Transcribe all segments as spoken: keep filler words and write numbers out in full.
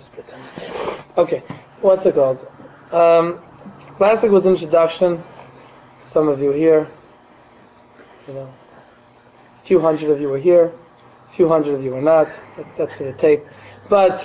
Just pretend. Okay, what's it called? Um, last week was introduction. Some of you were here. You know, a few hundred of you were here. A few hundred of you were not. That's for the tape. But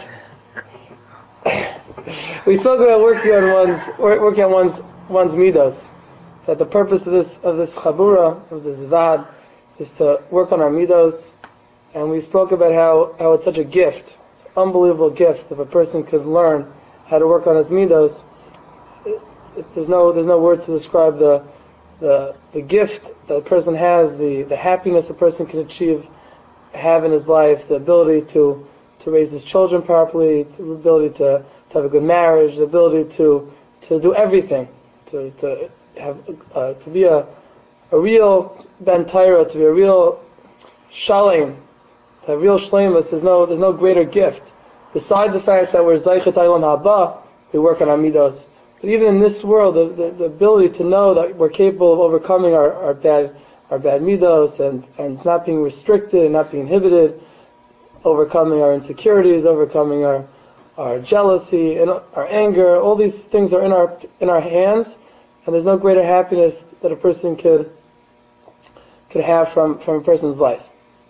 we spoke about working on one's working on one's one's midos. That the purpose of this of this chabura, of this vad, is to work on our midos. And we spoke about how, how it's such a gift. It's an unbelievable gift if a person could learn how to work on his midos. It, it, there's no there's no words to describe the the the gift that a person has, the, the happiness a person can achieve, have in his life, the ability to, to raise his children properly, the ability to, to have a good marriage, the ability to to do everything, to to have uh, to be a a real ben Torah, to be a real shalom. To have real shleimus, there's no there's no greater gift. Besides the fact that we're Zaichet Olam Haba, we work on our midos. But even in this world, the, the, the ability to know that we're capable of overcoming our, our bad our bad midos and, and not being restricted and not being inhibited, overcoming our insecurities, overcoming our our jealousy and our anger, all these things are in our in our hands, and there's no greater happiness that a person could could have from, from a person's life.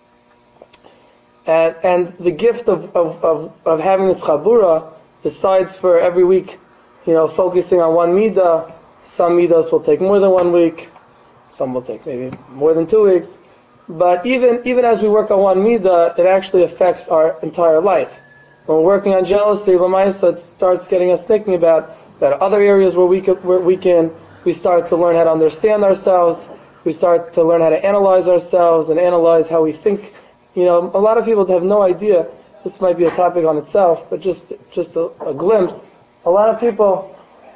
And, and the gift of, of, of, of having this chabura, besides for every week, you know, focusing on one midah, some midos will take more than one week, some will take maybe more than two weeks. But even even as we work on one midah, it actually affects our entire life. When we're working on jealousy, Lamaisa, it starts getting us thinking about that other areas where we could, where we can, we start to learn how to understand ourselves. We start to learn how to analyze ourselves and analyze how we think. You know, a lot of people have no idea. This might be a topic on itself, but just just a, a glimpse. A lot of people,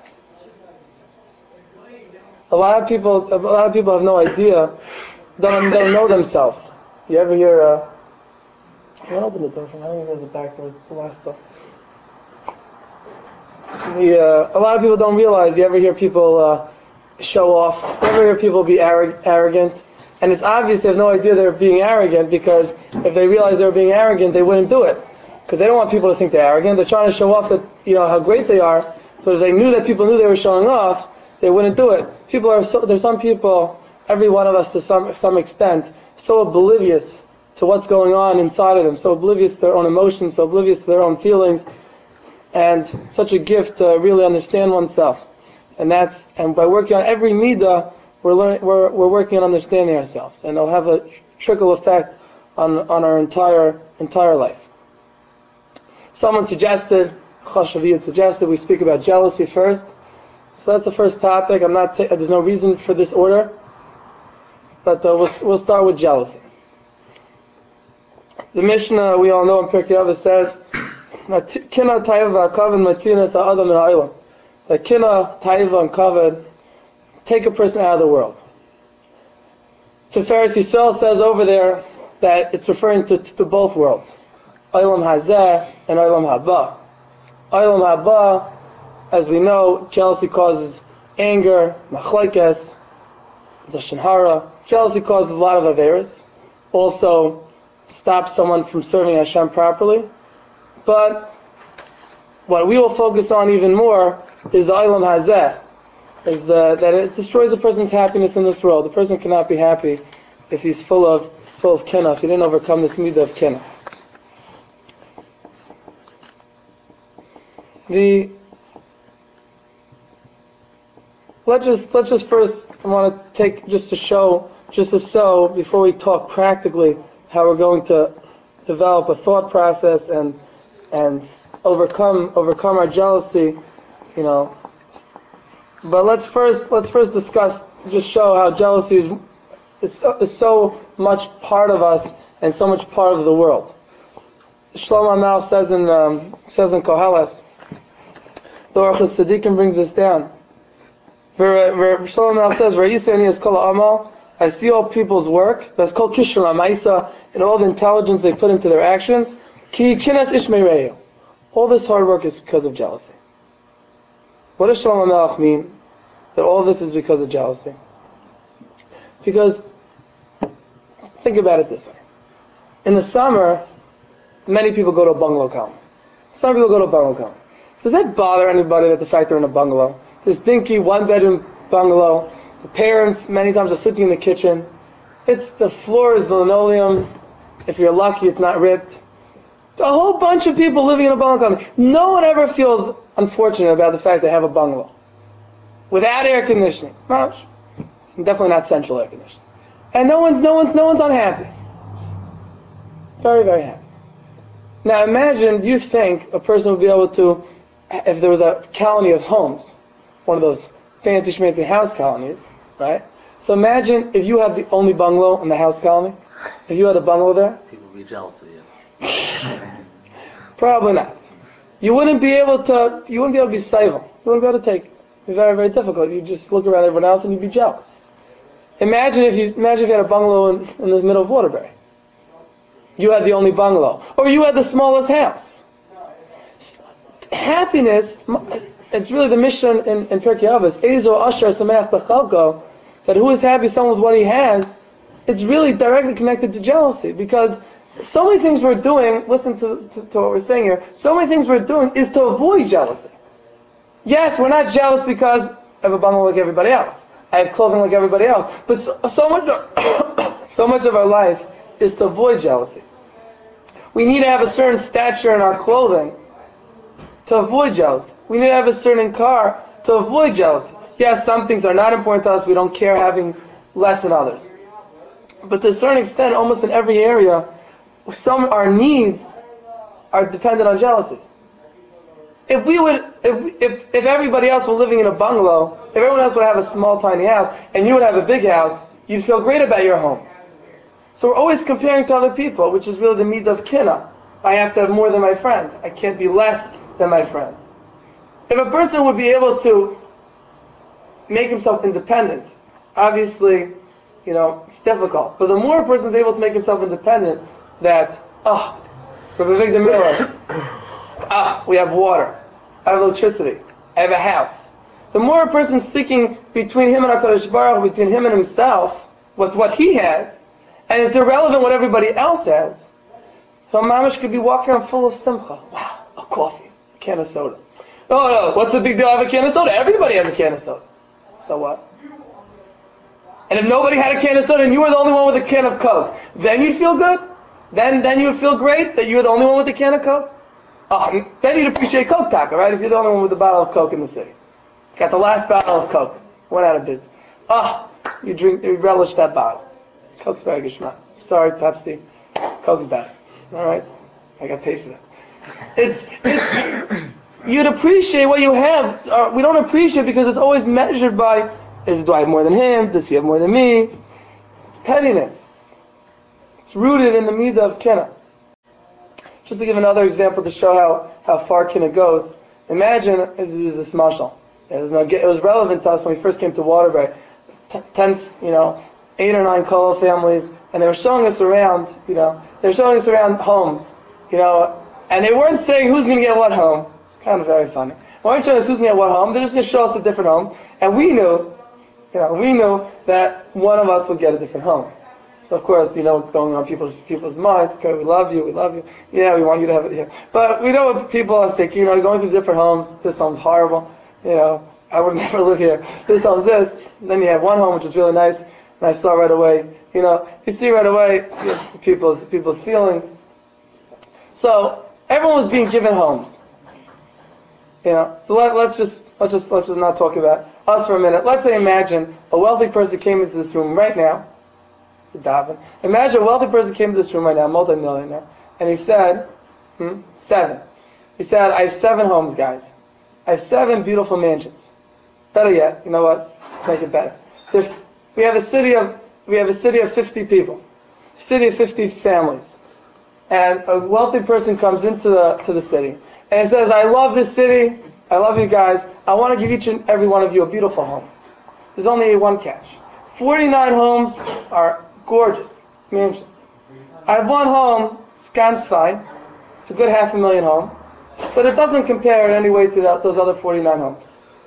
a lot of people, a lot of people have no idea. Don't don't know themselves. You ever hear? Uh, can I open the door from? I don't think there's a back door. The last door. The, uh, a lot of people don't realize. You ever hear people uh, show off? You ever hear people be arrog- arrogant? And it's obvious they have no idea they're being arrogant, because if they realize they were being arrogant, they wouldn't do it. Because they don't want people to think they're arrogant. They're trying to show off that, you know, how great they are. But if they knew that people knew they were showing off, they wouldn't do it. People are so, there's some people, every one of us to some some extent, so oblivious to what's going on inside of them, so oblivious to their own emotions, so oblivious to their own feelings, and such a gift to really understand oneself. And that's and by working on every midah, We're, learning, we're we're working on understanding ourselves, and it'll have a trickle effect on on our entire entire life. Someone suggested, Chashavi had suggested, we speak about jealousy first. So that's the first topic. I'm not ta- there's no reason for this order, but uh, we'll we'll start with jealousy. The Mishnah we all know in Pirkei Avos says, "Kina taiva kavod matzinas ha'adam min ha'olam." That kina taiva and kavod take a person out of the world. Tiferes Yisrael says over there that it's referring to, to both worlds, Olam Hazeh and Olam Haba. Olam Haba, as we know, jealousy causes anger, machlekes, lashon hara. Jealousy causes a lot of averos. Also, stops someone from serving Hashem properly. But what we will focus on even more is the Olam Hazeh. Is the, that it destroys a person's happiness in this world. The person cannot be happy if he's full of full of kina, if he didn't overcome this midah of kina. The let's just let's just first I want to take just to show just to show before we talk practically how we're going to develop a thought process and and overcome overcome our jealousy, you know. But let's first let's first discuss, just show how jealousy is, is, so, is so much part of us and so much part of the world. Shlomo Amal says in um, says in Koheles, the Orchos Tzadikim brings this down. Shlomo Amal says, "V'yisani es kol ha'amal." I see all people's work. That's called kishur ha'maisa, and all the intelligence they put into their actions. Ki kinas ishmei reyu. All this hard work is because of jealousy. What does Shlomo Melech mean? That all this is because of jealousy. Because, think about it this way. In the summer, many people go to a bungalow colony. Some people go to a bungalow colony. Does that bother anybody that the fact they're in a bungalow? This dinky one-bedroom bungalow. The parents many times are sleeping in the kitchen. It's the floor is linoleum. If you're lucky, it's not ripped. A whole bunch of people living in a bungalow colony. No one ever feels unfortunate about the fact they have a bungalow without air conditioning. No, definitely not central air conditioning. And no one's no one's no one's unhappy. Very very happy. Now imagine you think a person would be able to, if there was a colony of homes, one of those fancy schmancy house colonies, right? So imagine if you had the only bungalow in the house colony. If you had a bungalow there, people would be jealous of you. Probably not. You wouldn't be able to. You wouldn't be able to be civil. You wouldn't be able to take it. It'd be very, very difficult. You just look around everyone else and you'd be jealous. Imagine if you imagine if you had a bungalow in, in the middle of Waterbury. You had the only bungalow, or you had the smallest house. Happiness. It's really the mission in, in Pirkei Avos. Ezo Asher Sameach B'Chalko. That who is happy, someone with what he has. It's really directly connected to jealousy, because so many things we're doing, listen to, to, to what we're saying here, so many things we're doing is to avoid jealousy. Yes, we're not jealous because I have a bungalow like everybody else. I have clothing like everybody else. But so, so much of, so much of our life is to avoid jealousy. We need to have a certain stature in our clothing to avoid jealousy. We need to have a certain car to avoid jealousy. Yes, some things are not important to us. We don't care having less than others. But to a certain extent, almost in every area, some our needs are dependent on jealousy. If we would, if, if if everybody else were living in a bungalow, if everyone else would have a small, tiny house, and you would have a big house, you'd feel great about your home. So we're always comparing to other people, which is really the midah of kinna. I have to have more than my friend. I can't be less than my friend. If a person would be able to make himself independent, obviously, you know, it's difficult. But the more a person is able to make himself independent, that, oh, Rabbi Victor Miller, ah, we have water, I have electricity, I have a house. The more a person is thinking between him and HaKadosh Baruch Hu, between him and himself, with what he has, and it's irrelevant what everybody else has, so Mamish could be walking around full of simcha. Wow, a coffee, a can of soda. Oh no, what's the big deal? I have a can of soda. Everybody has a can of soda. So what? And if nobody had a can of soda and you were the only one with a can of Coke, then you'd feel good? Then then you would feel great that you were the only one with a can of Coke? Oh, then you'd appreciate Coke Taka, right? If you're the only one with a bottle of Coke in the city. Got the last bottle of Coke. Went out of business. Oh, you drink, you relish that bottle. Coke's very geschmack. Sorry, Pepsi. Coke's better. Alright? I got paid for that. It's, it's, you'd appreciate what you have. Uh, we don't appreciate because it's always measured by, is, do I have more than him? Does he have more than me? It's pettiness. It's rooted in the midah of kinna. Just to give another example to show how, how far kinna goes, imagine, this is this mashal. It was, no, it was relevant to us when we first came to Waterbury. T- ten, you know, eight or nine Kollel families, and they were showing us around, you know, they were showing us around homes, you know, and they weren't saying who's going to get what home. It's kind of very funny. They weren't showing us who's going to get what home. They're just going to show us the different homes, and we knew, you know, we knew that one of us would get a different home. So of course, you know what's going on in people's people's minds. Okay, we love you, we love you. Yeah, we want you to have it here. But we know what people are thinking. You know, going through different homes. This home's horrible. You know, I would never live here. This home's this. And then you have one home which is really nice, and I saw right away. You know, you see right away you know, people's people's feelings. So everyone was being given homes. You know, so let, let's just let's just let's just not talk about us for a minute. Let's say imagine a wealthy person came into this room right now. Daven. Imagine a wealthy person came to this room right now, multi-millionaire, and he said, hmm, seven. He said, I have seven homes, guys. I have seven beautiful mansions. Better yet, you know what? Let's make it better. There's, we have a city of we have a city of fifty people, a city of fifty families, and a wealthy person comes into the to the city and he says, I love this city. I love you guys. I want to give each and every one of you a beautiful home. There's only one catch. forty-nine homes are gorgeous mansions. I have one home, it's ganz fine. It's a good half a million home, but it doesn't compare in any way to that, those other forty-nine homes.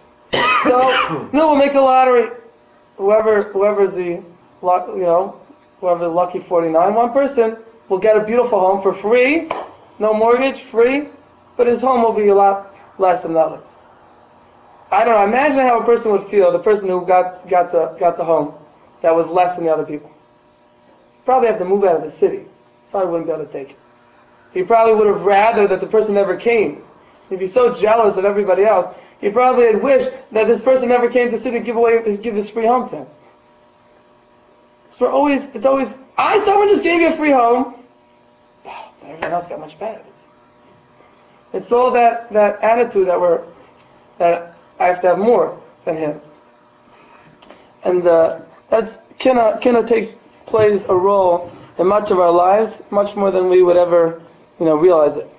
So, no, we'll make a lottery. Whoever, whoever's the, you know, whoever the lucky forty-nine, one person will get a beautiful home for free, no mortgage, free, but his home will be a lot less than others. I don't know. Imagine how a person would feel, the person who got, got the got the home that was less than the other people. He'd probably have to move out of the city. Probably wouldn't be able to take it. He probably would have rather that the person never came. He'd be so jealous of everybody else. He probably had wished that this person never came to the city to give away, give his free home to him. So we're always, it's always, I, someone just gave you a free home. Oh, but everyone else got much better. It's all that, that attitude that we're, that I have to have more than him. And uh, that's, kina, kina takes, plays a role in much of our lives, much more than we would ever, you know, realize it.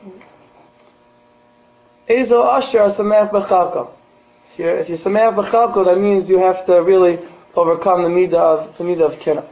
Ezo asher sameach b'chalko. If you're, if you're sameach b'chalko, that means you have to really overcome the midah of the midah of kina.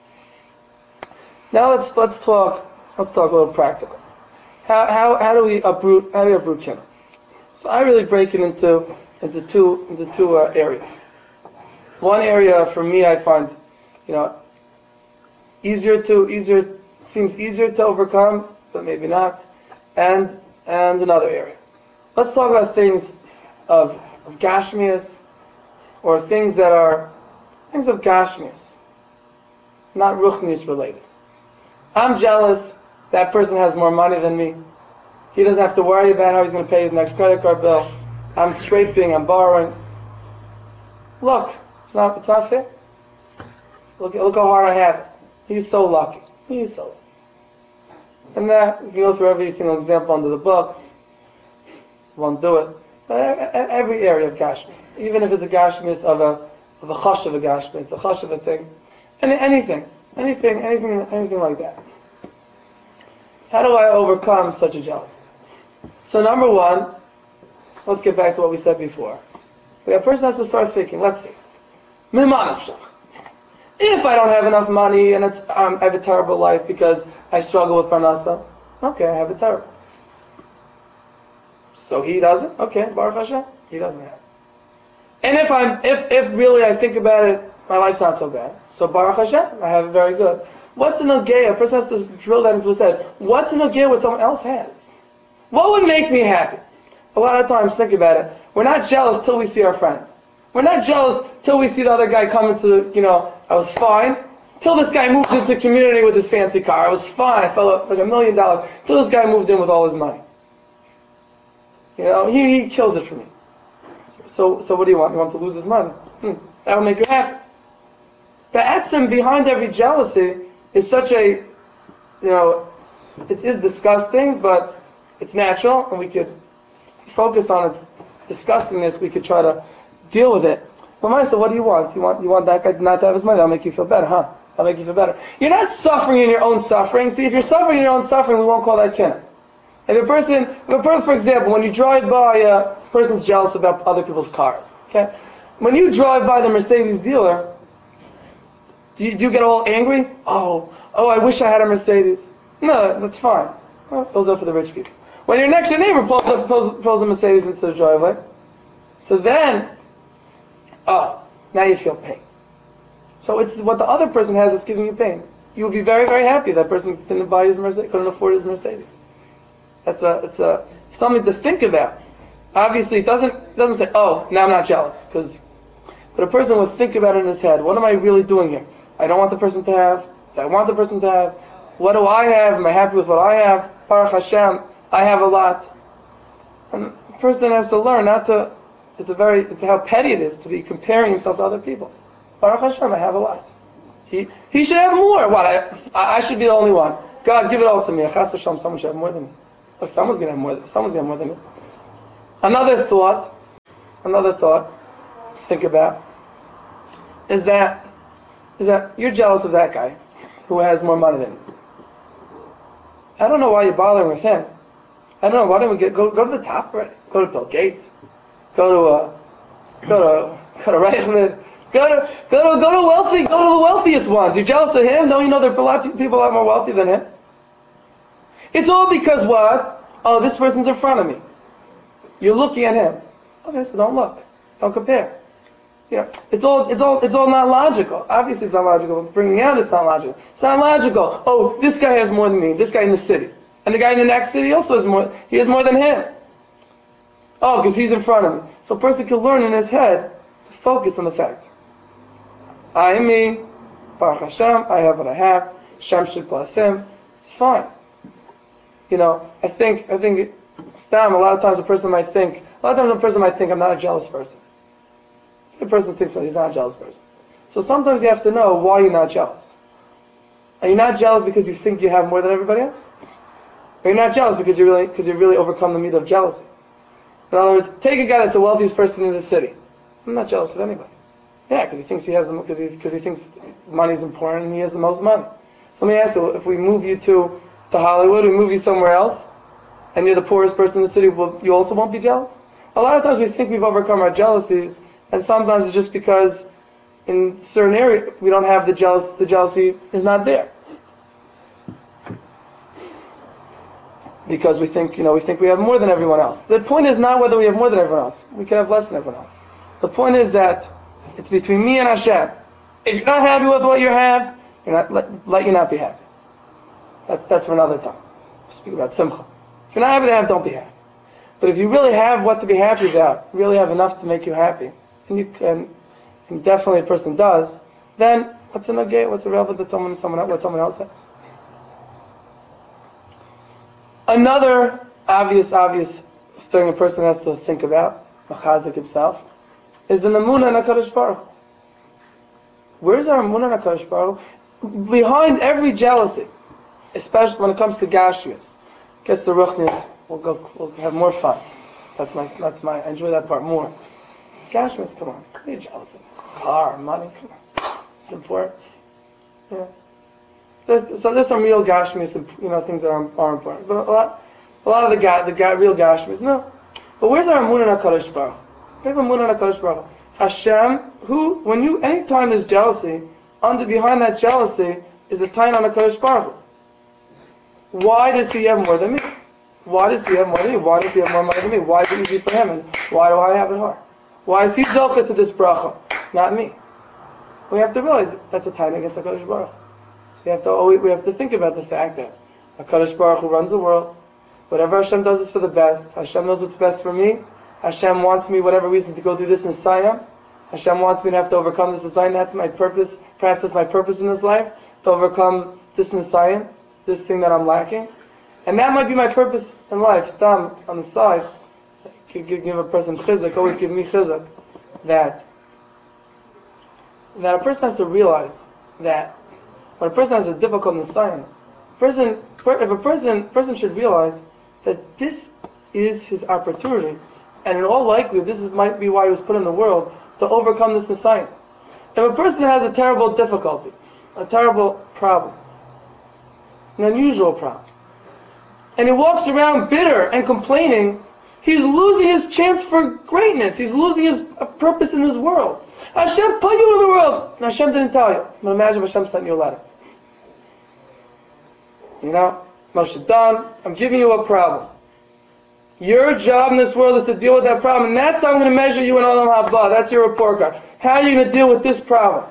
Now let's let's talk let's talk a little practical. How how how do we uproot how do we uproot kina? So I really break it into into two into two uh, areas. One area for me I find, you know, easier to easier seems easier to overcome, but maybe not, and and another area. Let's talk about things of, of gashmias, or things that are things of gashmias, not ruchnius related. I'm jealous that person has more money than me. He doesn't have to worry about how he's going to pay his next credit card bill. I'm scraping, I'm borrowing. Look, it's not it's not fair. Look look how hard I have it. He's so lucky. He's so lucky. And that, if you go through every single example under the book, won't do it. Every area of gashmis, even if it's a gashmis of a of a chash of a gashmis, a chash of a thing, any, anything, anything, anything, anything like that. How do I overcome such a jealousy? So number one, let's get back to what we said before. A person has to start thinking. Let's see, if I don't have enough money and it's um, I have a terrible life because I struggle with parnasa, okay, I have a terrible. So he doesn't? Okay, Baruch Hashem, he doesn't have it. And if I'm, if, if really I think about it, my life's not so bad. So Baruch Hashem, I have it very good. What's an ogeya? A person has to drill that into his head. What's an ogeya what someone else has? What would make me happy? A lot of times, think about it. We're not jealous till we see our friend. We're not jealous till we see the other guy come into, you know, I was fine. Till this guy moved into community with his fancy car. I was fine. I felt like a million dollars. Till this guy moved in with all his money. You know, he, he kills it for me. So, so what do you want? You want to lose his money? Hmm. That will make you happy. The etzem behind every jealousy is such a, you know, it is disgusting, but it's natural, and we could focus on its disgustingness. We could try to deal with it. But so what do you want? You want you want that guy not to have his money? That'll make you feel better, huh? That'll make you feel better. You're not suffering in your own suffering. See, if you're suffering in your own suffering, we won't call that kina. If a person, if a person, for example, when you drive by, a person's jealous about other people's cars. Okay, when you drive by the Mercedes dealer, do you, do you get all angry? Oh, oh, I wish I had a Mercedes. No, that's fine. Well, those are for the rich people. When your next door neighbor pulls up, pulls, pulls a Mercedes into the driveway, so then, oh, now you feel pain. So it's what the other person has that's giving you pain. You will be very, very happy that person couldn't buy his Mercedes, couldn't afford his Mercedes. That's a, it's a something to think about. Obviously, it doesn't it doesn't say, oh, now I'm not jealous, because, but a person would think about it in his head. What am I really doing here? I don't want the person to have. I want the person to have. What do I have? Am I happy with what I have? Baruch Hashem, I have a lot. And the person has to learn not to. It's a very, it's how petty it is to be comparing himself to other people. Baruch Hashem, I have a lot. He he should have more. What? I I should be the only one. God, give it all to me. Chas v'shalom, someone should have more than me. Look, someone's gonna have more. Than, someone's gonna have more than me. Another thought, another thought. Think about is that is that you're jealous of that guy who has more money than you. I don't know why you're bothering with him. I don't know. Why don't we get go go to the top already? Go to Bill Gates. Go to uh, go to go to Reichman. Go to go to go to wealthy. Go to the wealthiest ones. You're jealous of him? Don't you know there are a lot of people a lot more wealthy than him? It's all because what? Oh, this person's in front of me. You're looking at him. Okay, so don't look. Don't compare. You know, it's all it's all it's all not logical. Obviously, it's not logical. Bringing out, it's not logical. It's not logical. Oh, this guy has more than me. This guy in the city. And the guy in the next city also has more, he has more than him. Oh, because he's in front of me. So a person can learn in his head to focus on the fact. I am me, Baruch Hashem, I have what I have, Hashem should bless him. It's fine. You know, I think, I think, Stam, a lot of times a person might think, a lot of times a person might think I'm not a jealous person. The person thinks that he's not a jealous person. So sometimes you have to know why you're not jealous. Are you not jealous because you think you have more than everybody else? Or you're not jealous because you really, because you really overcome the meat of jealousy? In other words, take a guy that's the wealthiest person in the city. I'm not jealous of anybody. Yeah, because he thinks he has, because he, because he thinks money's important and he has the most money. So let me ask you, if we move you to, to Hollywood, we move you somewhere else, and you're the poorest person in the city, will, you also won't be jealous? A lot of times we think we've overcome our jealousies, and sometimes it's just because in certain areas we don't have the jealous, the jealousy is not there. Because we think, you know, we think we have more than everyone else. The point is not whether we have more than everyone else. We can have less than everyone else. The point is that it's between me and Hashem. If you're not happy with what you have, you're not, let, let you not be happy. That's that's for another time. Speak about simcha. If you're not happy to have, don't be happy. But if you really have what to be happy about, really have enough to make you happy, and you can, and definitely a person does, then what's in the gate? What's irrelevant that someone, someone else, what someone else has? Another obvious, obvious thing a person has to think about, machazik himself, is an emunah in HaKadosh Baruch Hu. Where's our emunah in HaKadosh Baruch Hu? Behind every jealousy, especially when it comes to gashmias, gets to ruchnias, we'll go, we'll have more fun. That's my, that's my, I enjoy that part more. Gashmias, come on, what are you jealous of? Car, money, come on, it's important. Yeah. So there's some real gashmis, you know, things that are, are important. But a lot, a lot of the ga, the ga, real gashmis, no. But where's our emunah in HaKadosh Baruch Hu? We have emunah in HaKadosh Baruch Hu. Hashem, who, when you, anytime there's jealousy, under behind that jealousy is a tain on HaKadosh Baruch Hu. Why does he have more than me? Why does he have more than me? Why does he have more money than me? Why is it easy for him? And why do I have it hard? Why is he zocheh to this bracha, not me? We have to realize that's a tain against HaKadosh Baruch Hu. We have to always, we have to think about the fact that HaKadosh Baruch Hu runs the world. Whatever Hashem does is for the best. Hashem knows what's best for me. Hashem wants me, whatever reason, to go do this in Siam. Hashem wants me to have to overcome this in Siam. That's my purpose. Perhaps that's my purpose in this life, to overcome this in Siam, this thing that I'm lacking. And that might be my purpose in life. Stam, on the side, give, give a person chizuk, always give me chizuk, that, that a person has to realize that when a person has a difficult nisayon, person, if a person, person should realize that this is his opportunity, and in all likelihood, this is, might be why he was put in the world, to overcome this nisayon. If a person has a terrible difficulty, a terrible problem, an unusual problem, and he walks around bitter and complaining, he's losing his chance for greatness. He's losing his purpose in this world. Hashem put you in the world, and Hashem didn't tell you. But imagine if Hashem sent you a letter. You know, Moshe Dan, I'm giving you a problem. Your job in this world is to deal with that problem, and that's how I'm going to measure you in Olam Haba. That's your report card. How are you going to deal with this problem?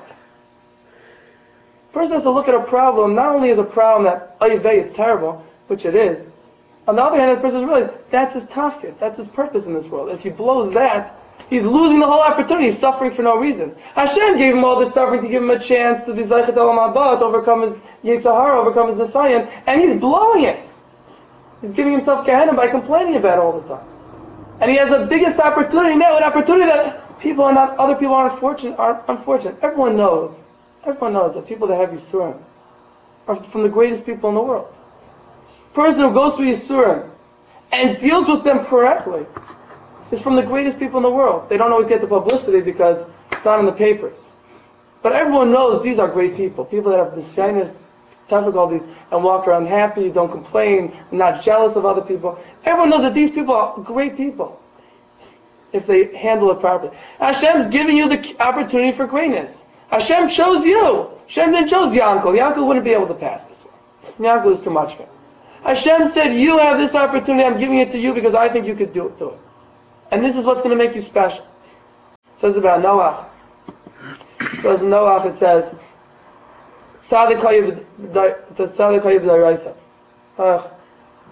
A person has to look at a problem not only as a problem that, oh, it's terrible, which it is. On the other hand, the person realizes that's his tafkid, that's his purpose in this world. If he blows that, he's losing the whole opportunity. He's suffering for no reason. Hashem gave him all this suffering to give him a chance to be Zaychet Olam Haba, to overcome his Yetzer Hara, overcome his Nisayon, and he's blowing it. He's giving himself Gehenna by complaining about it all the time. And he has the biggest opportunity now, an opportunity that people are not, other people aren't fortunate, aren't unfortunate. Everyone knows, everyone knows that people that have Yisurim are from the greatest people in the world. A person who goes through Yisurim and deals with them correctly is from the greatest people in the world. They don't always get the publicity because it's not in the papers. But everyone knows these are great people. People that have the shyness, difficulties, and walk around happy, don't complain, not jealous of other people. Everyone knows that these people are great people if they handle it properly. Hashem's giving you the opportunity for greatness. Hashem chose you. Hashem didn't chose Yankel. Yankel wouldn't be able to pass this one. Yankel is too much for him. Hashem said, you have this opportunity, I'm giving it to you because I think you could do it. Do it. And this is what's going to make you special. It says about Noah. It says in Noah, it says, Tzadik hayib d'oraisa.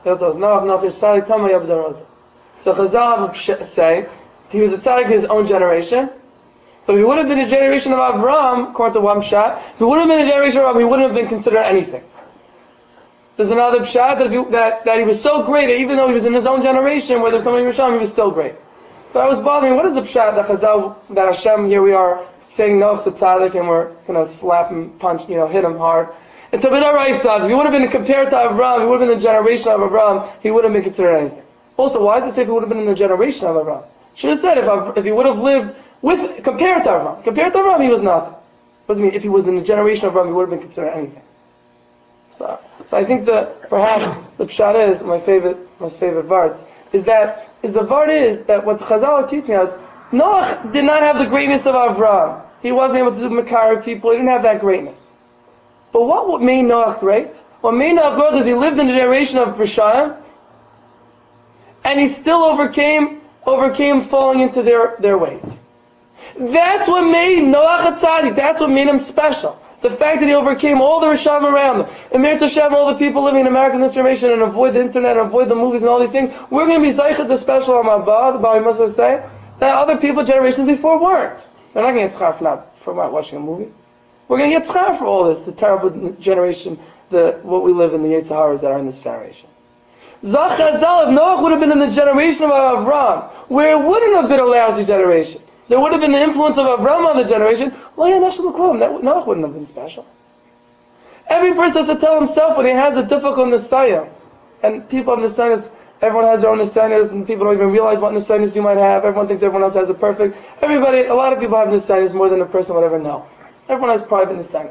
So Chazal say he was a tzaddik in his own generation, but if he would have been a generation of Avram, according to one pshat, if he would have been a generation of Avram, he wouldn't have been considered anything. There's another pshat that, he, that, that he was so great that even though he was in his own generation, where there's somebody in Rishon, he was still great. But I was bothering, what is the pshat that Chazal, that Hashem, here we are, saying Noach's a tzaddik, and we're going to slap him, punch, you know, hit him hard. And to B'nai if he would have been compared to Avram, he would have been the generation of Avram, he wouldn't have been considered anything. Also, why does it say if he would have been in the generation of Avram? Should have said if, if he would have lived with, compared to Avram. Compared to Avram, he was nothing. What does it mean? If he was in the generation of Avram, he would have been considered anything. So, so I think that perhaps the pshat is, my favorite, most favorite words, is that, is the word is that what Chazal are teaching us, Noach did not have the greatness of Avram. He wasn't able to do Makar people, he didn't have that greatness. But what made Noach great? What made Noach great is he lived in the generation of Rishayim, and he still overcame, overcame falling into their, their ways. That's what made Noach a tzaddik, that's what made him special. The fact that he overcame all the Rishayim around him. And Mir Hashem, all the people living in America in this generation, and avoid the internet, and avoid the movies and all these things, we're going to be Zaychet, the special on Abba, the Bali Muslims say, that other people generations before weren't. They're not going to get schar for not, for not watching a movie. We're going to get schar for all this, the terrible generation, the what we live in, the Yetzer Haras that are in this generation. Zachazal, if Noach would have been in the generation of Avram, where it wouldn't have been a lousy generation, there would have been the influence of Avram on the generation, well, yeah, National Klum, that Noach wouldn't have been special. Every person has to tell himself when he has a difficult Nisayah. And people have Nisayahs, everyone has their own Nisayahs, and people don't even realize what Nisayahs you might have. Everyone thinks everyone else has it perfect. Everybody, a lot of people have Nisayahs more than a person would ever know. Everyone has private Nisayahs.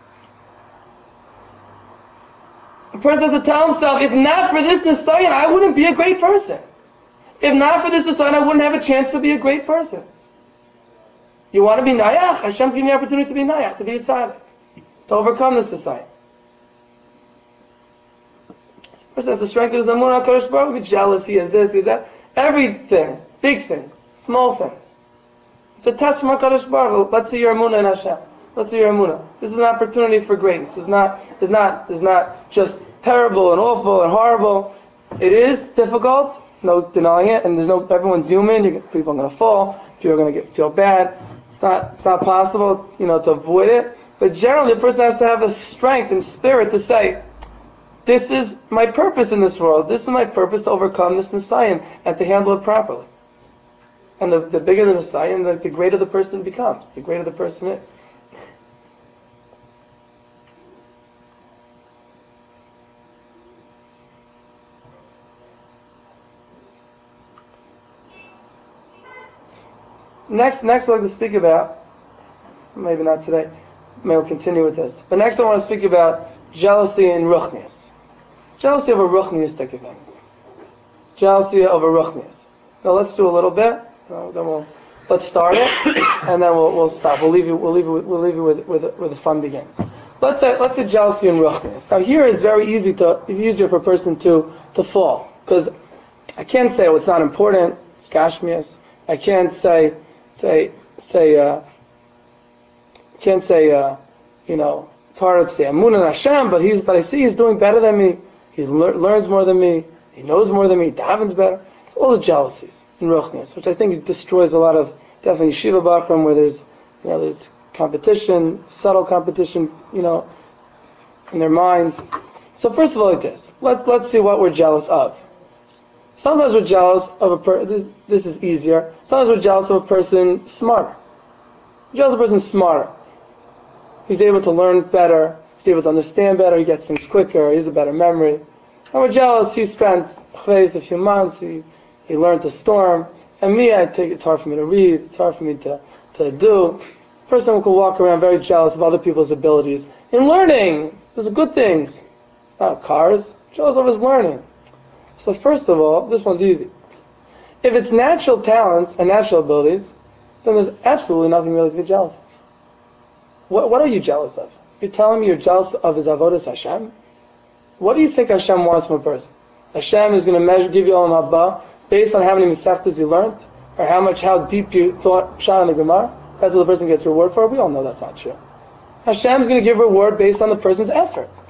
A person has to tell himself, if not for this Nisayah, I wouldn't be a great person. If not for this Nisayah, I wouldn't have a chance to be a great person. You want to be Nayach? Hashem's giving you the opportunity to be Nayach, to be a tzaddik, to overcome this society. This person has the strength of his Amunah HaKadosh Baruch Hu, be jealous, he has this, he has that. Everything, big things, small things. It's a test from HaKadosh Baruch Hu. Let's see your Amunah in Hashem. Let's see your Amunah. This is an opportunity for greatness. It's not, it's not, it's not just terrible and awful and horrible. It is difficult, no denying it, and there's no, everyone's human, you, people are going to fall, people are going to get, feel bad. It's not, it's not possible, you know, to avoid it. But generally, the person has to have the strength and spirit to say, this is my purpose in this world. This is my purpose to overcome this Nisayan and to handle it properly. And the, the bigger the Nisayan, the, the greater the person becomes, the greater the person is. Next, next we're going to speak about, maybe not today, maybe we'll continue with this. But next I want to speak about jealousy and ruchnius. Jealousy of a ruchniistic things. Jealousy of a ruchnius. Now let's do a little bit, uh, then we'll, let's start it, and then we'll, we'll stop. We'll leave you, we'll leave you, we'll leave you with, with, where the fun begins. Let's say, let's say jealousy and ruchnius. Now here is very easy to, easier for a person to, to fall. Because I can't say, oh, it's not important, it's gashmias. I can't say, Say, say, uh, can't say, uh, you know, it's harder to say Amunah Hashem, but he's, but I see he's doing better than me. He le- learns more than me. He knows more than me. Davins better. All the jealousies and ruchnius, which I think destroys a lot of definitely yeshiva bachram, where there's, you know, there's competition, subtle competition, you know, in their minds. So first of all, like this, let's let's see what we're jealous of. Sometimes we're jealous of a person, this is easier. Sometimes we're jealous of a person smarter. We're jealous of a person smarter. He's able to learn better, he's able to understand better, he gets things quicker, he has a better memory. And we're jealous, he spent a few months, he, he learned to storm. And me, I think it's hard for me to read, it's hard for me to, to do. A person who can walk around very jealous of other people's abilities. In learning, there's good things. Not cars, jealous of his learning. So first of all, this one's easy. If it's natural talents and natural abilities, then there's absolutely nothing really to be jealous of. What, what are you jealous of? You're telling me you're jealous of his avodas Hashem? What do you think Hashem wants from a person? Hashem is going to measure, give you Olam Haba based on how many Masechtas you learned, or how much, how deep you thought Pshat in the Gemara? That's what the person gets reward for? We all know that's not true. Hashem is going to give reward based on the person's effort.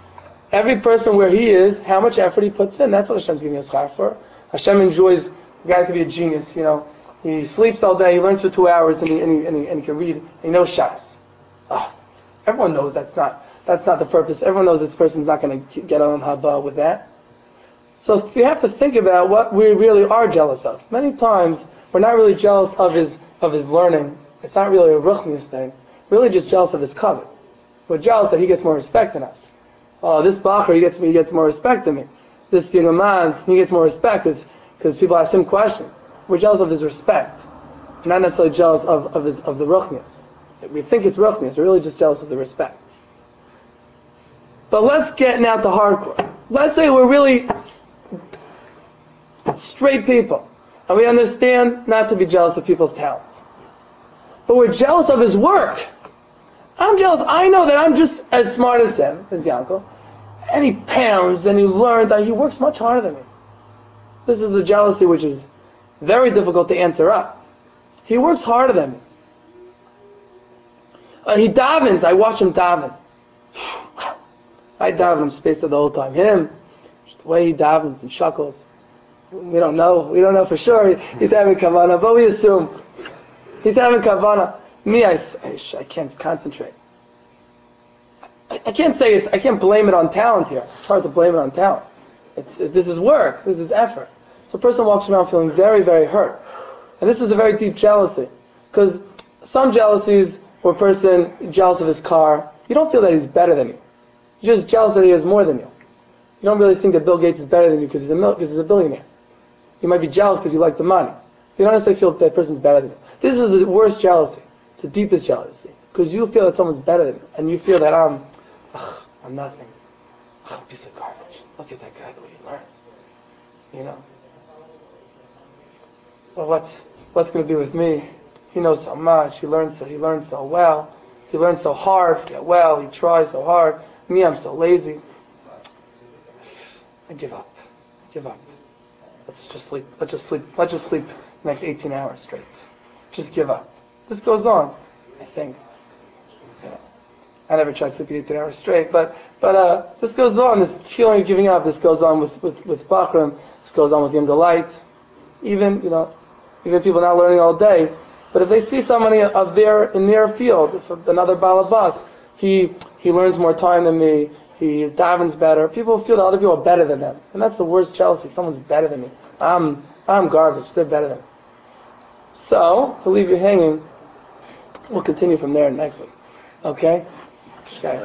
Every person where he is, how much effort he puts in, that's what Hashem's giving us schar for. Hashem enjoys, a guy could be a genius, you know. He sleeps all day, he learns for two hours, and he, and he, and he, and he can read, and he knows Shas. Oh, everyone knows that's not that's not the purpose. Everyone knows this person's not going to get on haba with that. So we have to think about what we really are jealous of. Many times, we're not really jealous of his of his learning. It's not really a ruchnius thing. We're really just jealous of his covet. We're jealous that he gets more respect than us. Oh, this bacher, he gets he gets more respect than me. This young man, he gets more respect because people ask him questions. We're jealous of his respect. We're not necessarily jealous of, of his of the ruchnius. We think it's ruchnius. We're really just jealous of the respect. But let's get now to hardcore. Let's say we're really straight people, and we understand not to be jealous of people's talents. But we're jealous of his work. I'm jealous. I know that I'm just as smart as him, as Yankel, and he pounds and he learns that he works much harder than me. This is a jealousy which is very difficult to answer up. He works harder than me. Uh, he davens. I watch him daven. I daven. I'm spaced out the whole time. Him, just the way he davens and shuckles. We don't know. We don't know for sure. He's having kavanah, but we assume he's having kavanah. Me, I, I, I can't concentrate. I, I can't say it's. I can't blame it on talent here. It's hard to blame it on talent. It's this is work. This is effort. So a person walks around feeling very, very hurt, and this is a very deep jealousy. Because some jealousies, where a person is jealous of his car, you don't feel that he's better than you. You're just jealous that he has more than you. You don't really think that Bill Gates is better than you because he's a because he's a billionaire. You might be jealous because you like the money. You don't necessarily feel that that person's better than you. This is the worst jealousy. It's the deepest jealousy. Because you feel that someone's better than you. And you feel that I'm, ugh, I'm nothing. Ugh, a piece of garbage. Look at that guy, the way he learns. You know. Well, what's, what's going to be with me? He knows so much. He learns so, he learns so well. He learns so hard to get well. He tries so hard. Me, I'm so lazy. I give up. I give up. Let's just sleep. Let's just sleep. Let's just sleep the next eighteen hours straight. Just give up. This goes on, I think. You know, I never tried sleeping eighteen hours straight, but but uh, this goes on. This feeling of giving up. This goes on with with with Bachram. This goes on with younger light. Even you know, even people not learning all day. But if they see somebody of their in their field, if another balabas, he he learns more time than me. He is davens better. People feel that other people are better than them, and that's the worst jealousy. Someone's better than me. I'm I'm garbage. They're better than me. So to leave you hanging, we'll continue from there next week. Okay.